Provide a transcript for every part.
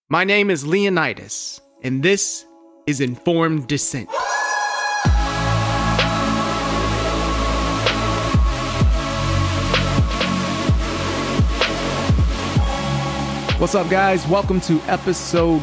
My name is Leonidas, and this is Informed Dissent. What's up, guys? Welcome to episode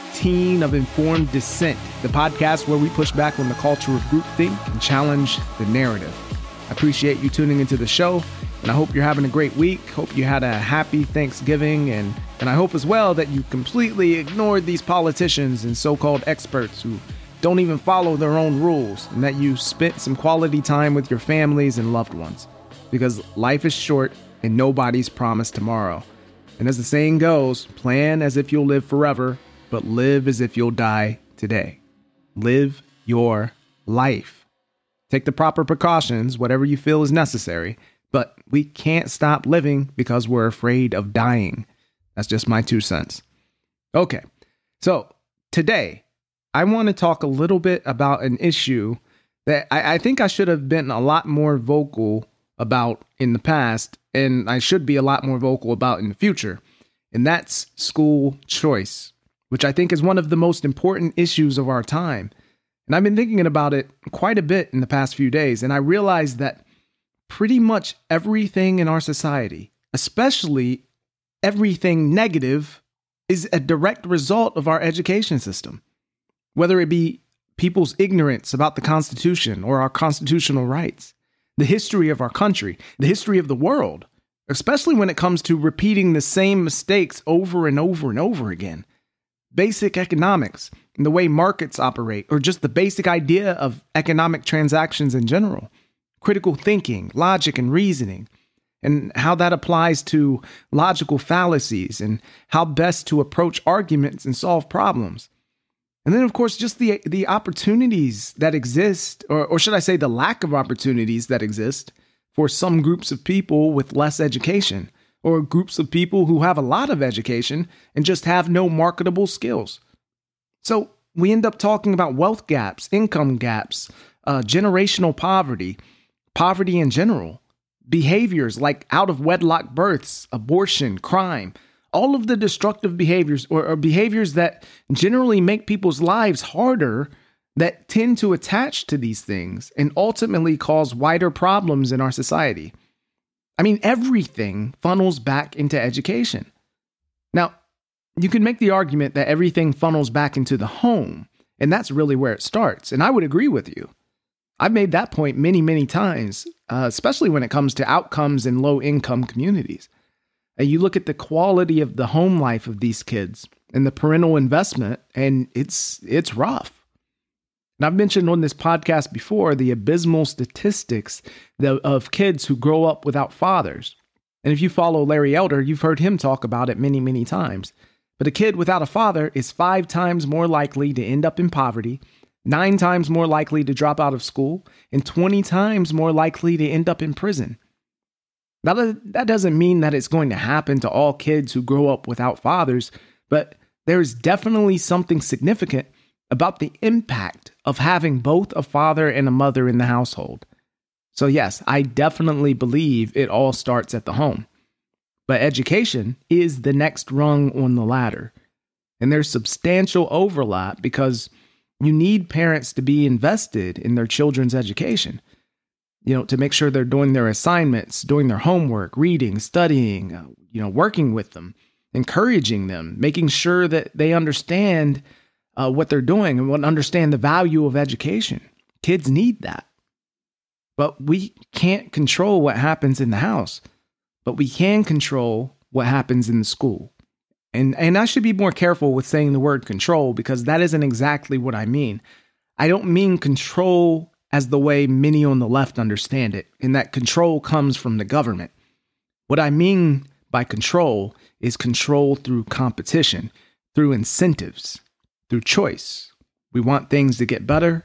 15 of Informed Dissent, the podcast where we push back on the culture of groupthink and challenge the narrative. I appreciate you tuning into the show, and I hope you're having a great week. Hope you had a happy Thanksgiving, and I hope as well that you completely ignored these politicians and so-called experts who don't even follow their own rules, and that you spent some quality time with your families and loved ones, because life is short and nobody's promised tomorrow. And as the saying goes, plan as if you'll live forever, but live as if you'll die today. Live your life. Take the proper precautions, whatever you feel is necessary, but we can't stop living because we're afraid of dying. That's just my 2 cents. Okay, so today I want to talk a little bit about an issue that I think I should have been a lot more vocal about in the past, and I should be a lot more vocal about in the future, and that's school choice, which I think is one of the most important issues of our time. And I've been thinking about it quite a bit in the past few days, and I realized that pretty much everything in our society, especially everything negative, is a direct result of our education system. Whether it be people's ignorance about the Constitution or our constitutional rights, the history of our country, the history of the world, especially when it comes to repeating the same mistakes over and over and over again. Basic economics and the way markets operate, or just the basic idea of economic transactions in general. Critical thinking, logic, and reasoning, and how that applies to logical fallacies and how best to approach arguments and solve problems. And then, of course, just the opportunities that exist, or should I say the lack of opportunities that exist for some groups of people with less education, or groups of people who have a lot of education and just have no marketable skills. So we end up talking about wealth gaps, income gaps, generational poverty, poverty in general, behaviors like out-of-wedlock births, abortion, crime, all of the destructive behaviors or behaviors that generally make people's lives harder that tend to attach to these things and ultimately cause wider problems in our society. I mean, everything funnels back into education. Now, you can make the argument that everything funnels back into the home, and that's really where it starts. And I would agree with you. I've made that point many, many times, especially when it comes to outcomes in low-income communities. You look at the quality of the home life of these kids and the parental investment, and it's rough. And I've mentioned on this podcast before the abysmal statistics of kids who grow up without fathers. And if you follow Larry Elder, you've heard him talk about it many, many times. But a kid without a father is 5 times more likely to end up in poverty, 9 times more likely to drop out of school, and 20 times more likely to end up in prison. Now, that doesn't mean that it's going to happen to all kids who grow up without fathers, but there's definitely something significant about the impact of having both a father and a mother in the household. So yes, I definitely believe it all starts at the home. But education is the next rung on the ladder. And there's substantial overlap because you need parents to be invested in their children's education. To make sure they're doing their assignments, doing their homework, reading, studying, working with them, encouraging them, making sure that they understand what they're doing and understand the value of education. Kids need that. But we can't control what happens in the house, but we can control what happens in the school. And I should be more careful with saying the word control because that isn't exactly what I mean. I don't mean control as the way many on the left understand it, in that control comes from the government. What I mean by control is control through competition, through incentives, through choice. We want things to get better,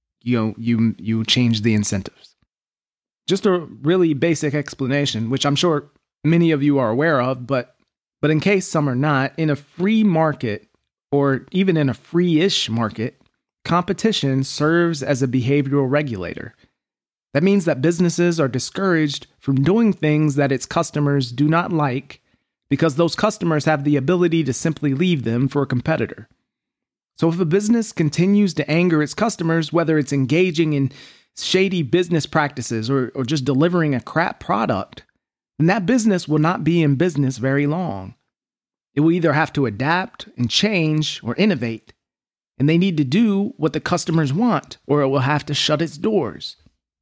you change the incentives. Just a really basic explanation, which I'm sure many of you are aware of, but in case some are not, in a free market, or even in a free-ish market, competition serves as a behavioral regulator. That means that businesses are discouraged from doing things that its customers do not like because those customers have the ability to simply leave them for a competitor. So if a business continues to anger its customers, whether it's engaging in shady business practices or just delivering a crap product, then that business will not be in business very long. It will either have to adapt and change or innovate, and they need to do what the customers want, or it will have to shut its doors.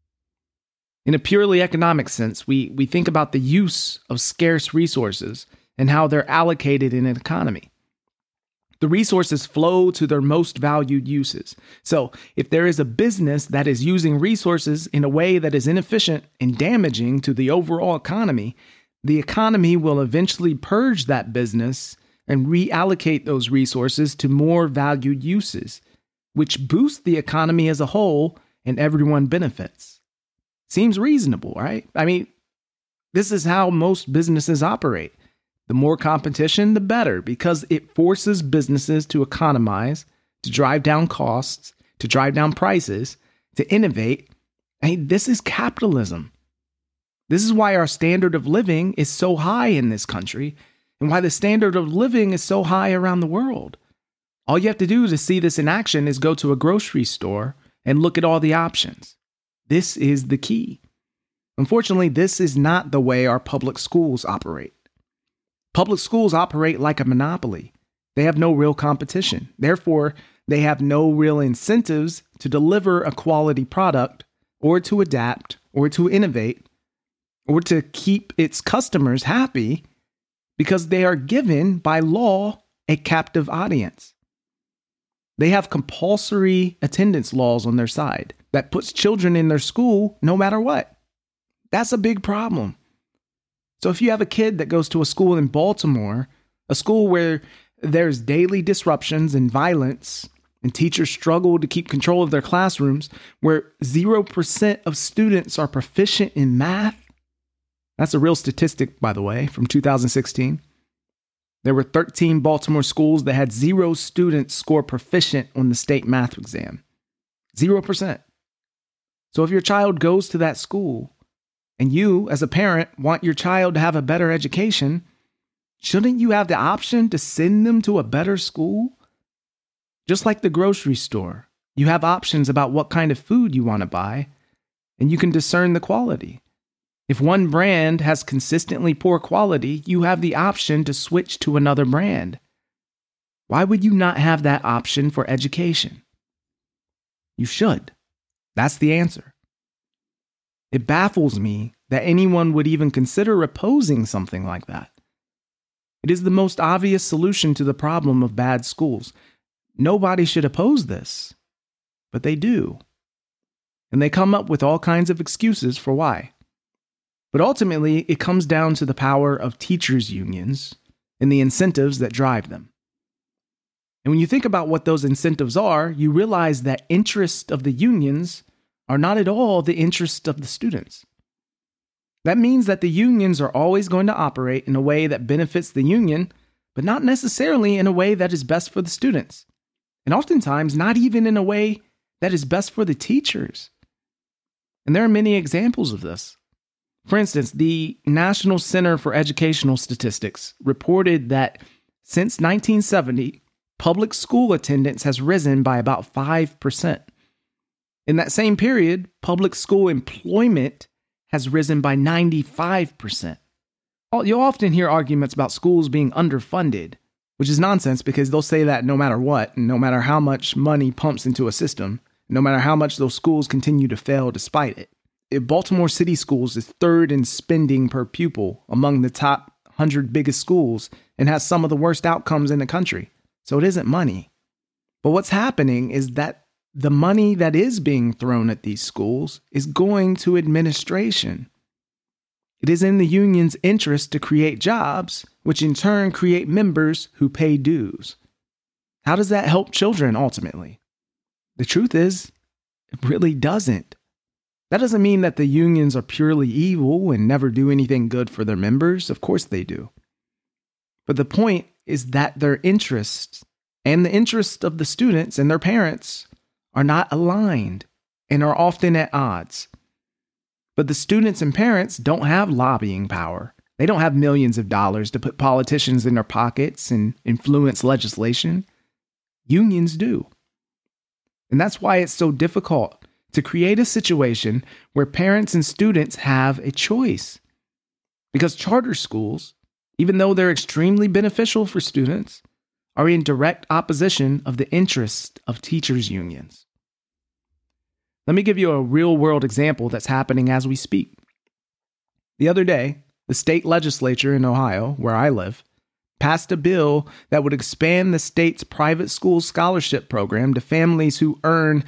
In a purely economic sense, we think about the use of scarce resources and how they're allocated in an economy. The resources flow to their most valued uses. So if there is a business that is using resources in a way that is inefficient and damaging to the overall economy, the economy will eventually purge that business and reallocate those resources to more valued uses, which boosts the economy as a whole and everyone benefits. Seems reasonable, right? I mean, this is how most businesses operate. The more competition, the better, because it forces businesses to economize, to drive down costs, to drive down prices, to innovate. Hey, this is capitalism. This is why our standard of living is so high in this country and why the standard of living is so high around the world. All you have to do to see this in action is go to a grocery store and look at all the options. This is the key. Unfortunately, this is not the way our public schools operate. Public schools operate like a monopoly. They have no real competition. Therefore, they have no real incentives to deliver a quality product or to adapt or to innovate or to keep its customers happy because they are given by law a captive audience. They have compulsory attendance laws on their side that puts children in their school no matter what. That's a big problem. So if you have a kid that goes to a school in Baltimore, a school where there's daily disruptions and violence, and teachers struggle to keep control of their classrooms, where 0% of students are proficient in math, that's a real statistic, by the way, from 2016. There were 13 Baltimore schools that had 0 students score proficient on the state math exam. 0%. So if your child goes to that school, and you, as a parent, want your child to have a better education, shouldn't you have the option to send them to a better school? Just like the grocery store, you have options about what kind of food you want to buy, and you can discern the quality. If one brand has consistently poor quality, you have the option to switch to another brand. Why would you not have that option for education? You should. That's the answer. It baffles me that anyone would even consider opposing something like that. It is the most obvious solution to the problem of bad schools. Nobody should oppose this, but they do. And they come up with all kinds of excuses for why. But ultimately, it comes down to the power of teachers' unions and the incentives that drive them. And when you think about what those incentives are, you realize that interests of the unions are not at all the interest of the students. That means that the unions are always going to operate in a way that benefits the union, but not necessarily in a way that is best for the students. And oftentimes, not even in a way that is best for the teachers. And there are many examples of this. For instance, the National Center for Educational Statistics reported that since 1970, public school attendance has risen by about 5%. In that same period, public school employment has risen by 95%. You'll often hear arguments about schools being underfunded, which is nonsense because they'll say that no matter what, and no matter how much money pumps into a system, no matter how much those schools continue to fail despite it. If Baltimore City Schools is third in spending per pupil among the top 100 biggest schools and has some of the worst outcomes in the country. So it isn't money. But what's happening is that the money that is being thrown at these schools is going to administration. It is in the union's interest to create jobs, which in turn create members who pay dues. How does that help children ultimately? The truth is, it really doesn't. That doesn't mean that the unions are purely evil and never do anything good for their members. Of course they do. But the point is that their interests and the interests of the students and their parents are not aligned and are often at odds. But the students and parents don't have lobbying power. They don't have millions of dollars to put politicians in their pockets and influence legislation. Unions do. And that's why it's so difficult to create a situation where parents and students have a choice. Because charter schools, even though they're extremely beneficial for students, are in direct opposition of the interests of teachers' unions. Let me give you a real-world example that's happening as we speak. The other day, the state legislature in Ohio, where I live, passed a bill that would expand the state's private school scholarship program to families who earn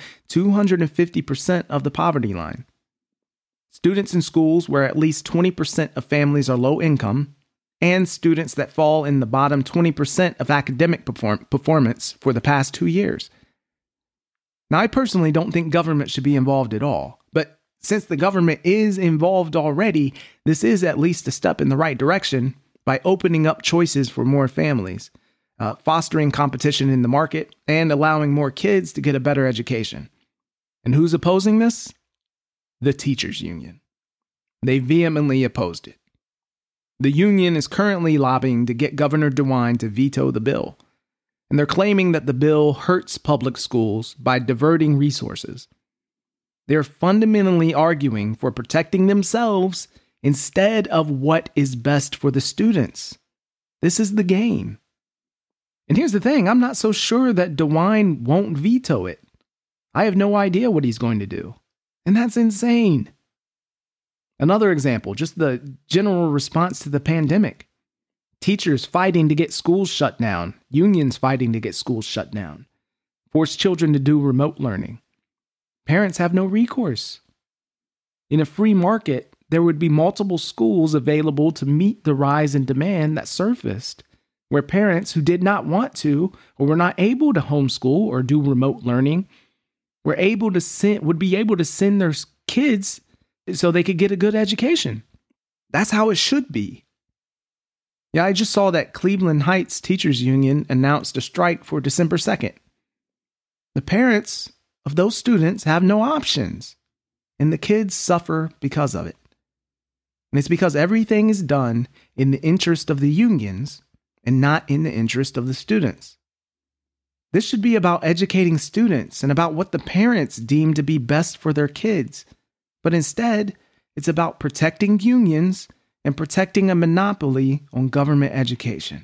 250% of the poverty line. Students in schools where at least 20% of families are low income, and students that fall in the bottom 20% of academic performance for the past 2 years. Now, I personally don't think government should be involved at all, but since the government is involved already, this is at least a step in the right direction by opening up choices for more families, fostering competition in the market, and allowing more kids to get a better education. And who's opposing this? The teachers' union. They vehemently opposed it. The union is currently lobbying to get Governor DeWine to veto the bill, and they're claiming that the bill hurts public schools by diverting resources. They're fundamentally arguing for protecting themselves instead of what is best for the students. This is the game. And here's the thing, I'm not so sure that DeWine won't veto it. I have no idea what he's going to do. And that's insane. Another example, just the general response to the pandemic. Teachers fighting to get schools shut down, unions fighting to get schools shut down, force children to do remote learning. Parents have no recourse. In a free market, there would be multiple schools available to meet the rise in demand that surfaced, where parents who did not want to or were not able to homeschool or do remote learning would be able to send their kids so they could get a good education. That's how it should be. Yeah, I just saw that Cleveland Heights Teachers Union announced a strike for December 2nd. The parents of those students have no options, and the kids suffer because of it. And it's because everything is done in the interest of the unions and not in the interest of the students. This should be about educating students and about what the parents deem to be best for their kids. But instead, it's about protecting unions and protecting a monopoly on government education.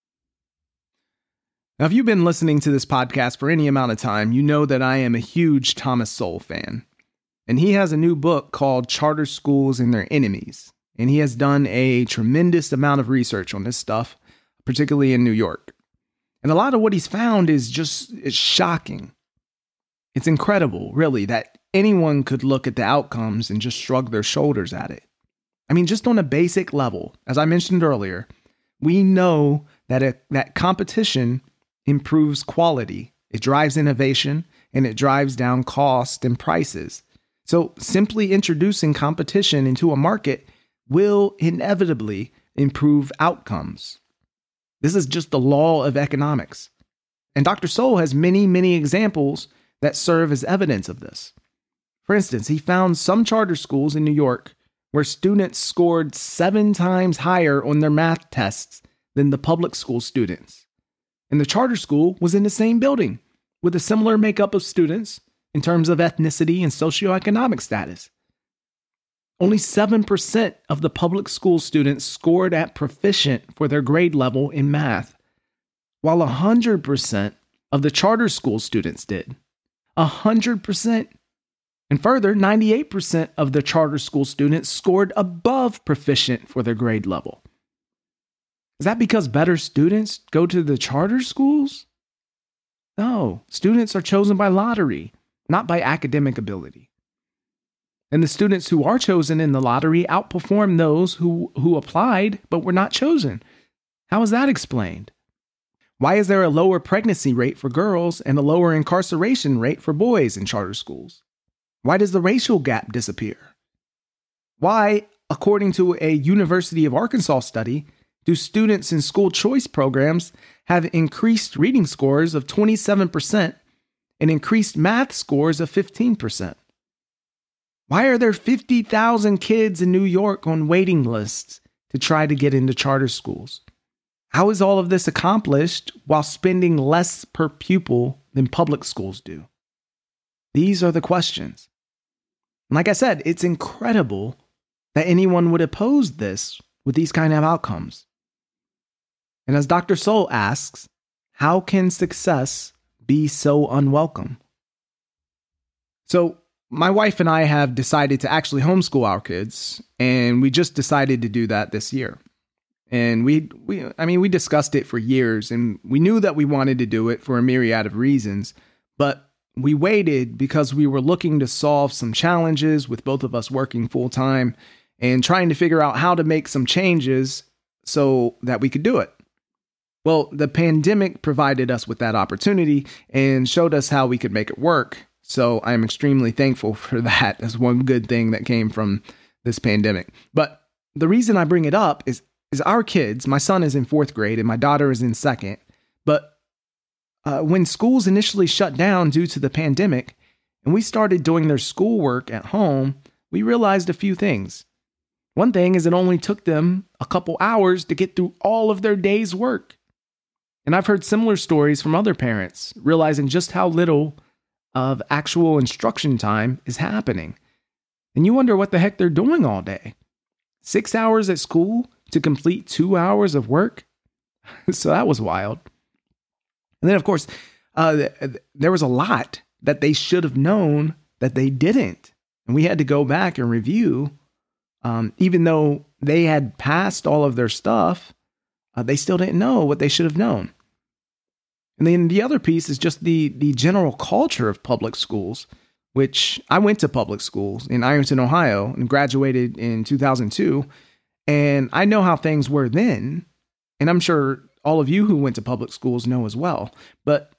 Now, if you've been listening to this podcast for any amount of time, you know that I am a huge Thomas Sowell fan. And he has a new book called Charter Schools and Their Enemies. And he has done a tremendous amount of research on this stuff, particularly in New York. And a lot of what he's found is shocking. It's incredible, really, that anyone could look at the outcomes and just shrug their shoulders at it. I mean, just on a basic level, as I mentioned earlier, we know that competition improves quality, it drives innovation, and it drives down cost and prices. So simply introducing competition into a market will inevitably improve outcomes. This is just the law of economics. And Dr. Sowell has many, many examples that serve as evidence of this. For instance, he found some charter schools in New York where students scored 7 times higher on their math tests than the public school students. And the charter school was in the same building with a similar makeup of students in terms of ethnicity and socioeconomic status. Only 7% of the public school students scored at proficient for their grade level in math, while 100% of the charter school students did. 100%. And further, 98% of the charter school students scored above proficient for their grade level. Is that because better students go to the charter schools? No, students are chosen by lottery, not by academic ability. And the students who are chosen in the lottery outperform those who applied but were not chosen. How is that explained? Why is there a lower pregnancy rate for girls and a lower incarceration rate for boys in charter schools? Why does the racial gap disappear? Why, according to a University of Arkansas study, do students in school choice programs have increased reading scores of 27% and increased math scores of 15%? Why are there 50,000 kids in New York on waiting lists to to try to get into charter schools? How is all of this accomplished while spending less per pupil than public schools do? These are the questions. And like I said, it's incredible that anyone would oppose this with these kind of outcomes. And as Dr. Soul asks, how can success be so unwelcome? So my wife and I have decided to actually homeschool our kids, and we just decided to do that this year. And we discussed it for years, and we knew that we wanted to do it for a myriad of reasons, but we waited because we were looking to solve some challenges with both of us working full time and trying to figure out how to make some changes so that we could do it. Well, the pandemic provided us with that opportunity and showed us how we could make it work. So I'm extremely thankful for that as one good thing that came from this pandemic. But the reason I bring it up is our kids, my son is in 4th grade and my daughter is in 2nd. But when schools initially shut down due to the pandemic and we started doing their schoolwork at home, we realized a few things. One thing is it only took them a couple hours to get through all of their day's work. And I've heard similar stories from other parents, realizing just how little of actual instruction time is happening. And you wonder what the heck they're doing all day. 6 hours at school to complete 2 hours of work? So that was wild. And then, of course, there was a lot that they should have known that they didn't. And we had to go back and review. Even though they had passed all of their stuff, they still didn't know what they should have known. And then the other piece is just the general culture of public schools, which I went to public schools in Ironton, Ohio, and graduated in 2002. And I know how things were then. And I'm sure all of you who went to public schools know as well. But,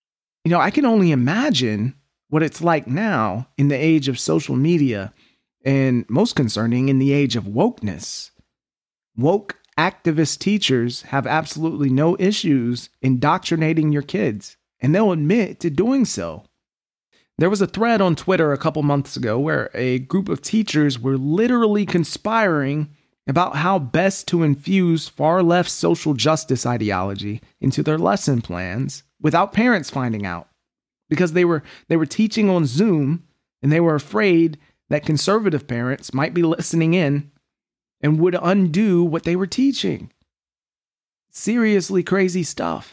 I can only imagine what it's like now in the age of social media, and most concerning, in the age of wokeness. Woke activist teachers have absolutely no issues indoctrinating your kids, and they'll admit to doing so. There was a thread on Twitter a couple months ago where a group of teachers were literally conspiring about how best to infuse far-left social justice ideology into their lesson plans without parents finding out, because they were teaching on Zoom, and they were afraid that conservative parents might be listening in and would undo what they were teaching. Seriously crazy stuff.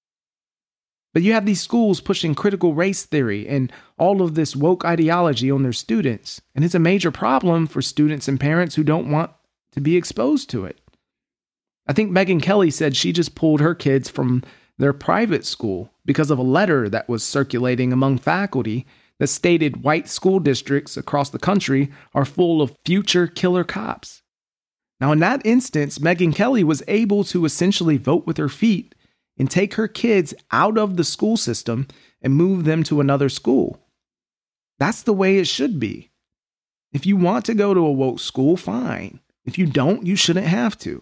But you have these schools pushing critical race theory and all of this woke ideology on their students, and it's a major problem for students and parents who don't want to be exposed to it. I think Megyn Kelly said she just pulled her kids from their private school because of a letter that was circulating among faculty that stated white school districts across the country are full of future killer cops. Now, in that instance, Megyn Kelly was able to essentially vote with her feet and take her kids out of the school system and move them to another school. That's the way it should be. If you want to go to a woke school, fine. If you don't, you shouldn't have to.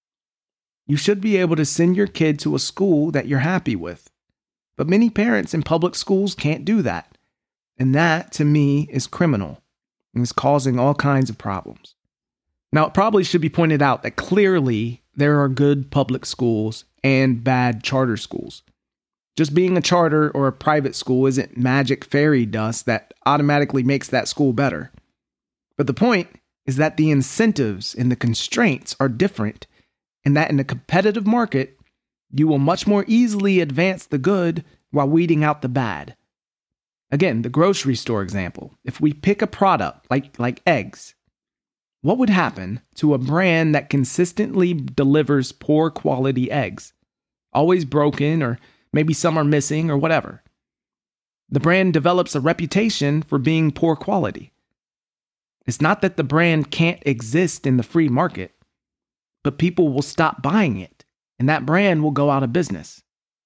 You should be able to send your kid to a school that you're happy with. But many parents in public schools can't do that. And that, to me, is criminal and is causing all kinds of problems. Now, it probably should be pointed out that clearly there are good public schools and bad charter schools. Just being a charter or a private school isn't magic fairy dust that automatically makes that school better. But the point is that the incentives and the constraints are different, and that in a competitive market, you will much more easily advance the good while weeding out the bad. Again, the grocery store example. If we pick a product like eggs, what would happen to a brand that consistently delivers poor quality eggs? Always broken, or maybe some are missing, or whatever. The brand develops a reputation for being poor quality. It's not that the brand can't exist in the free market, but people will stop buying it, and that brand will go out of business.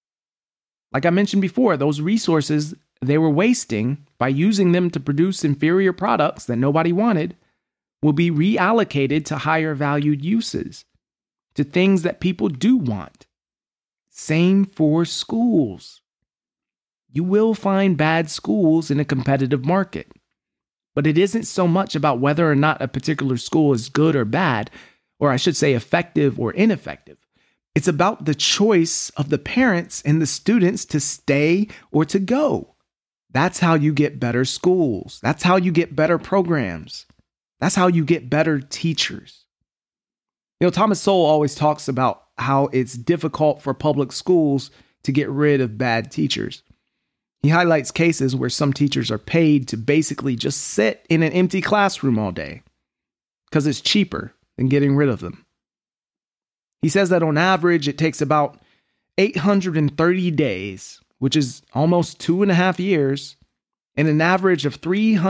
Like I mentioned before, those resources they were wasting by using them to produce inferior products that nobody wanted will be reallocated to higher valued uses, to things that people do want. Same for schools. You will find bad schools in a competitive market, but it isn't so much about whether or not a particular school is good or bad. or I should say effective or ineffective. It's about the choice of the parents and the students to stay or to go. That's how you get better schools. That's how you get better programs. That's how you get better teachers. Thomas Sowell always talks about how it's difficult for public schools to get rid of bad teachers. He highlights cases where some teachers are paid to basically just sit in an empty classroom all day because it's cheaper than getting rid of them. He says that on average, it takes about 830 days, which is almost 2.5 years, and an average of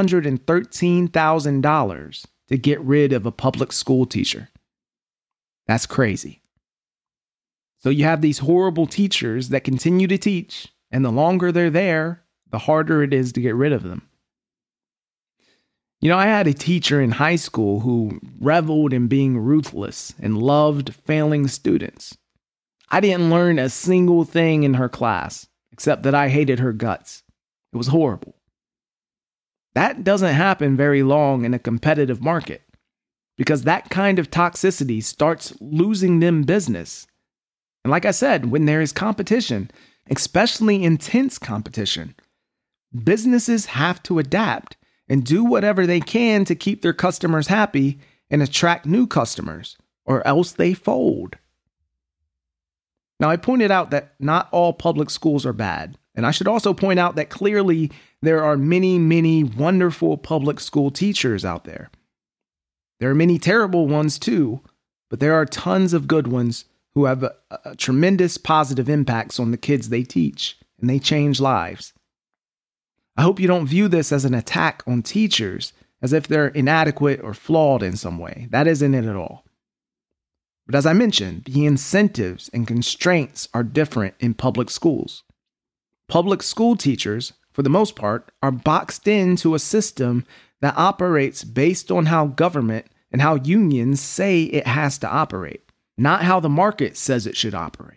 $313,000 to get rid of a public school teacher. That's crazy. So you have these horrible teachers that continue to teach, and the longer they're there, the harder it is to get rid of them. I had a teacher in high school who reveled in being ruthless and loved failing students. I didn't learn a single thing in her class, except that I hated her guts. It was horrible. That doesn't happen very long in a competitive market, because that kind of toxicity starts losing them business. And like I said, when there is competition, especially intense competition, businesses have to adapt and do whatever they can to keep their customers happy and attract new customers, or else they fold. Now, I pointed out that not all public schools are bad, and I should also point out that clearly there are many, many wonderful public school teachers out there. There are many terrible ones too, but there are tons of good ones who have a tremendous positive impacts on the kids they teach, and they change lives. I hope you don't view this as an attack on teachers, as if they're inadequate or flawed in some way. That isn't it at all. But as I mentioned, the incentives and constraints are different in public schools. Public school teachers, for the most part, are boxed into a system that operates based on how government and how unions say it has to operate, not how the market says it should operate.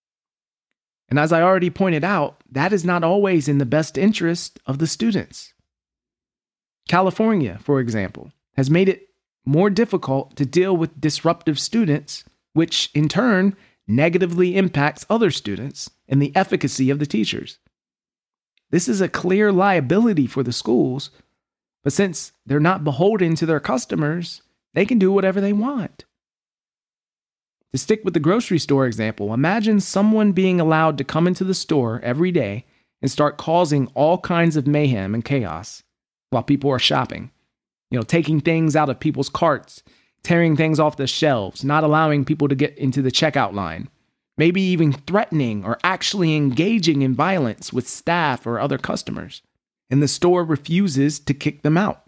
And as I already pointed out, that is not always in the best interest of the students. California, for example, has made it more difficult to deal with disruptive students, which in turn negatively impacts other students and the efficacy of the teachers. This is a clear liability for the schools, but since they're not beholden to their customers, they can do whatever they want. To stick with the grocery store example, imagine someone being allowed to come into the store every day and start causing all kinds of mayhem and chaos while people are shopping. Taking things out of people's carts, tearing things off the shelves, not allowing people to get into the checkout line, maybe even threatening or actually engaging in violence with staff or other customers, and the store refuses to kick them out.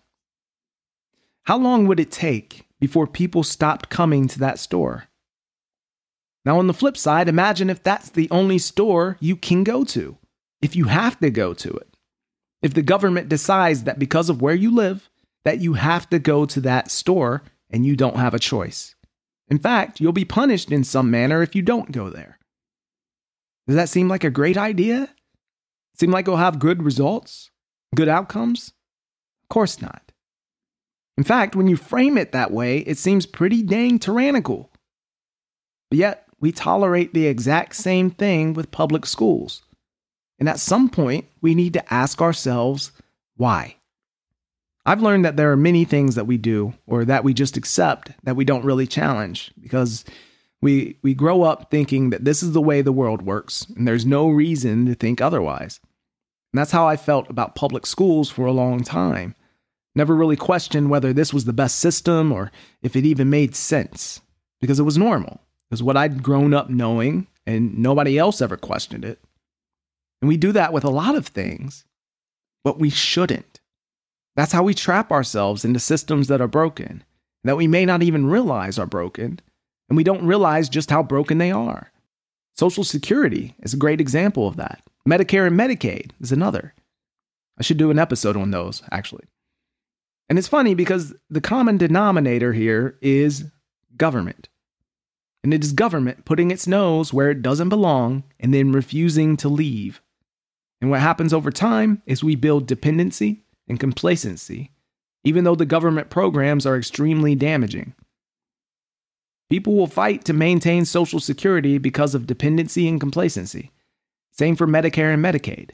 How long would it take before people stopped coming to that store? Now, on the flip side, imagine if that's the only store you can go to, if you have to go to it. If the government decides that because of where you live, that you have to go to that store and you don't have a choice. In fact, you'll be punished in some manner if you don't go there. Does that seem like a great idea? Seem like it'll have good results? Good outcomes? Of course not. In fact, when you frame it that way, it seems pretty dang tyrannical. But yet, we tolerate the exact same thing with public schools. And at some point, we need to ask ourselves, why? I've learned that there are many things that we do or that we just accept that we don't really challenge because we grow up thinking that this is the way the world works and there's no reason to think otherwise. And that's how I felt about public schools for a long time. Never really questioned whether this was the best system or if it even made sense because it was normal. It was what I'd grown up knowing and nobody else ever questioned it. And we do that with a lot of things, but we shouldn't. That's how we trap ourselves into systems that are broken, that we may not even realize are broken, and we don't realize just how broken they are. Social Security is a great example of that. Medicare and Medicaid is another. I should do an episode on those, actually. And it's funny because the common denominator here is government. And it is government putting its nose where it doesn't belong and then refusing to leave. And what happens over time is we build dependency and complacency, even though the government programs are extremely damaging. People will fight to maintain Social Security because of dependency and complacency. Same for Medicare and Medicaid.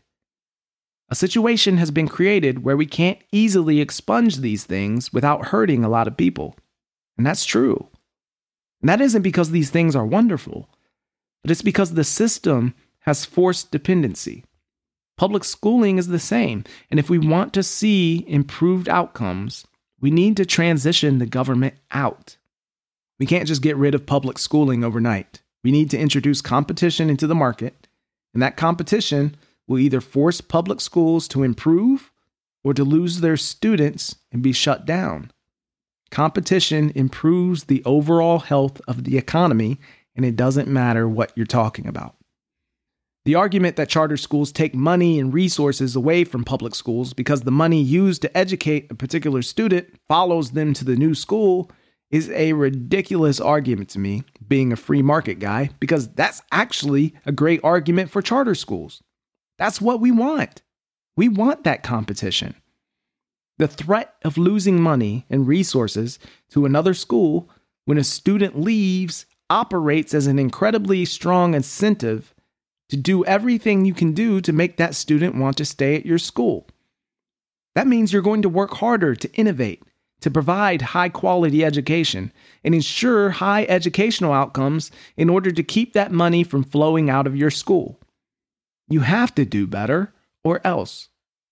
A situation has been created where we can't easily expunge these things without hurting a lot of people. And that's true. And that isn't because these things are wonderful, but it's because the system has forced dependency. Public schooling is the same. And if we want to see improved outcomes, we need to transition the government out. We can't just get rid of public schooling overnight. We need to introduce competition into the market, and that competition will either force public schools to improve or to lose their students and be shut down. Competition improves the overall health of the economy, and it doesn't matter what you're talking about. The argument that charter schools take money and resources away from public schools because the money used to educate a particular student follows them to the new school is a ridiculous argument to me, being a free market guy, because that's actually a great argument for charter schools. That's what we want. We want that competition. The threat of losing money and resources to another school when a student leaves operates as an incredibly strong incentive to do everything you can do to make that student want to stay at your school. That means you're going to work harder to innovate, to provide high-quality education, and ensure high educational outcomes in order to keep that money from flowing out of your school. You have to do better, or else.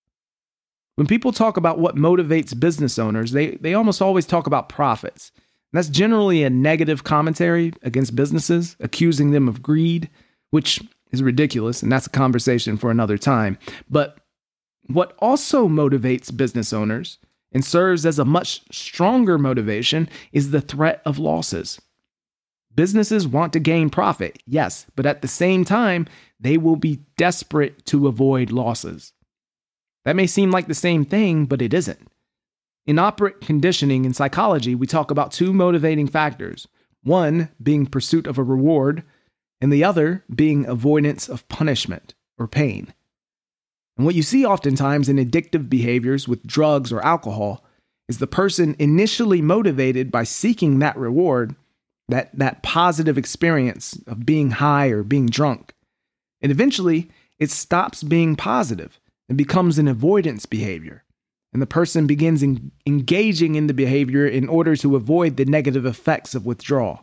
When people talk about what motivates business owners, they almost always talk about profits. And that's generally a negative commentary against businesses, accusing them of greed, which is ridiculous, and that's a conversation for another time. But what also motivates business owners and serves as a much stronger motivation is the threat of losses. Businesses want to gain profit, yes, but at the same time, they will be desperate to avoid losses. That may seem like the same thing, but it isn't. In operant conditioning and psychology, we talk about two motivating factors, one being pursuit of a reward, and the other being avoidance of punishment or pain. And what you see oftentimes in addictive behaviors with drugs or alcohol is the person initially motivated by seeking that reward, that positive experience of being high or being drunk. And eventually, it stops being positive and becomes an avoidance behavior. And the person begins engaging in the behavior in order to avoid the negative effects of withdrawal.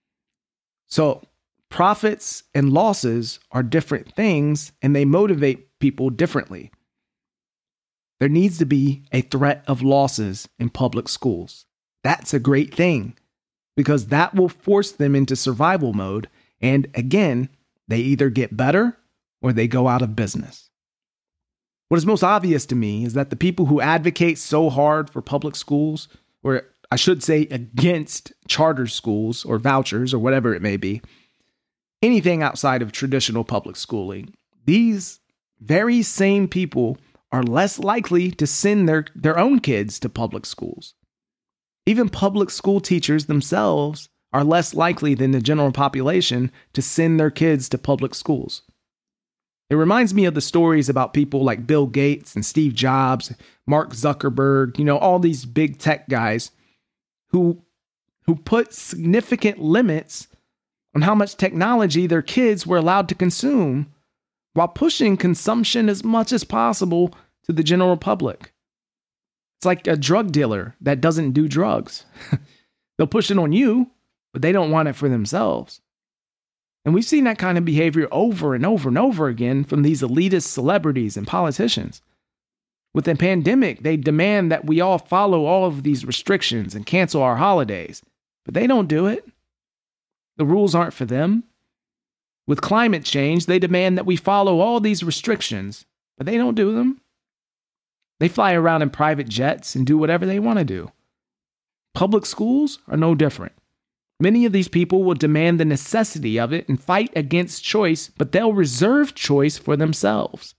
So, profits and losses are different things, and they motivate people differently. There needs to be a threat of losses in public schools. That's a great thing, because that will force them into survival mode, and again, they either get better or they go out of business. What is most obvious to me is that the people who advocate so hard for public schools, or I should say against charter schools or vouchers or whatever it may be, anything outside of traditional public schooling, these very same people are less likely to send their own kids to public schools. Even public school teachers themselves are less likely than the general population to send their kids to public schools. It reminds me of the stories about people like Bill Gates and Steve Jobs, Mark Zuckerberg, all these big tech guys who put significant limits on how much technology their kids were allowed to consume while pushing consumption as much as possible to the general public. It's like a drug dealer that doesn't do drugs. They'll push it on you, but they don't want it for themselves. And we've seen that kind of behavior over and over and over again from these elitist celebrities and politicians. With the pandemic, they demand that we all follow all of these restrictions and cancel our holidays, but they don't do it. The rules aren't for them. With climate change, they demand that we follow all these restrictions, but they don't do them. They fly around in private jets and do whatever they want to do. Public schools are no different. Many of these people will demand the necessity of it and fight against choice, but they'll reserve choice for themselves.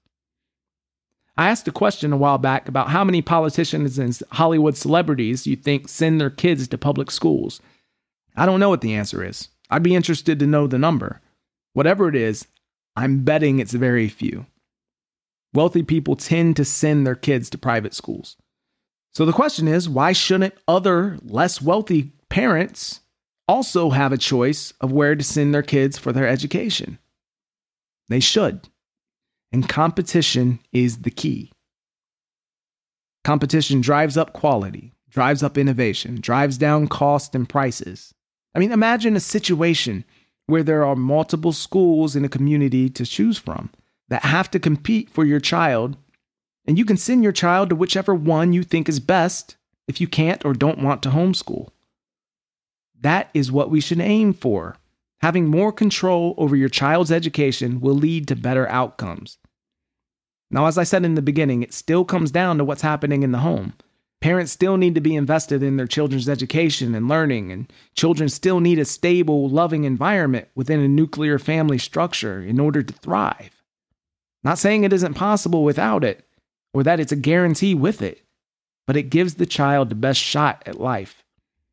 I asked a question a while back about how many politicians and Hollywood celebrities you think send their kids to public schools. I don't know what the answer is. I'd be interested to know the number. Whatever it is, I'm betting it's very few. Wealthy people tend to send their kids to private schools. So the question is, why shouldn't other less wealthy parents also have a choice of where to send their kids for their education. They should. And competition is the key. Competition drives up quality, drives up innovation, drives down cost and prices. I mean, imagine a situation where there are multiple schools in a community to choose from that have to compete for your child, and you can send your child to whichever one you think is best if you can't or don't want to homeschool. That is what we should aim for. Having more control over your child's education will lead to better outcomes. Now, as I said in the beginning, it still comes down to what's happening in the home. Parents still need to be invested in their children's education and learning, and children still need a stable, loving environment within a nuclear family structure in order to thrive. Not saying it isn't possible without it, or that it's a guarantee with it, but it gives the child the best shot at life.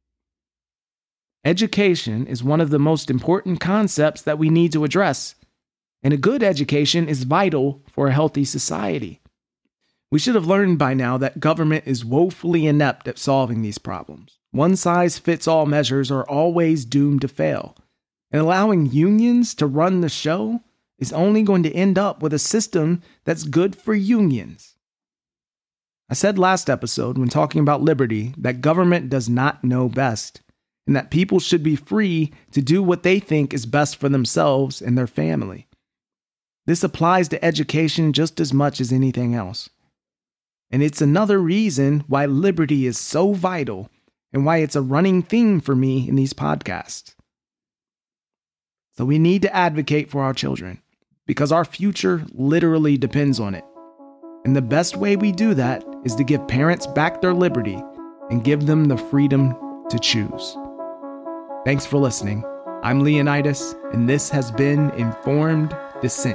Education is one of the most important concepts that we need to address, and a good education is vital for a healthy society. We should have learned by now that government is woefully inept at solving these problems. One-size-fits-all measures are always doomed to fail, and allowing unions to run the show is only going to end up with a system that's good for unions. I said last episode when talking about liberty that government does not know best, and that people should be free to do what they think is best for themselves and their family. This applies to education just as much as anything else. And it's another reason why liberty is so vital and why it's a running theme for me in these podcasts. So we need to advocate for our children because our future literally depends on it. And the best way we do that is to give parents back their liberty and give them the freedom to choose. Thanks for listening. I'm Leonidas, and this has been Informed Dissent.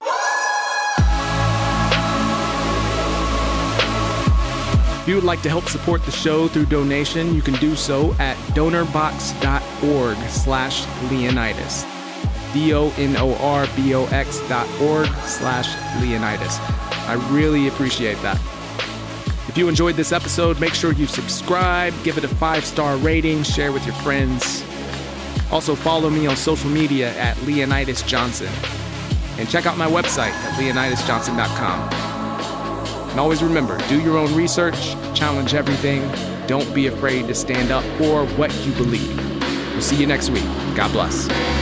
If you would like to help support the show through donation, you can do so at donorbox.org/Leonidas. donorbox.org/Leonidas. I really appreciate that. If you enjoyed this episode, make sure you subscribe, give it a 5-star rating, share with your friends. Also follow me on social media at Leonidas Johnson. And check out my website at leonidasjohnson.com. And always remember, do your own research, challenge everything, don't be afraid to stand up for what you believe. We'll see you next week. God bless.